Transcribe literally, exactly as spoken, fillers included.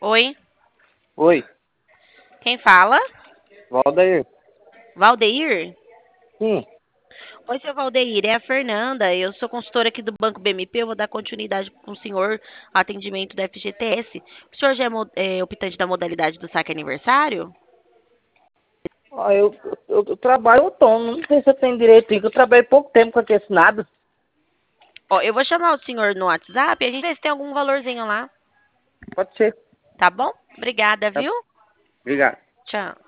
Oi, Oi, quem fala? Valdair. Valdeir? Sim. Oi, seu Valdeir, é a Fernanda. Eu sou consultora aqui do Banco B M P. Eu vou dar continuidade com o senhor ao atendimento do F G T S. O senhor já é, mo- é optante da modalidade do saque aniversário? Ó, eu, eu, eu trabalho autônomo, não sei se eu tenho direito, eu trabalhei pouco tempo com aquele nada. Ó, eu vou chamar o senhor no WhatsApp e a gente vê se tem algum valorzinho lá. Pode ser. Tá bom? Obrigada, Tá. viu? Obrigado. Tchau.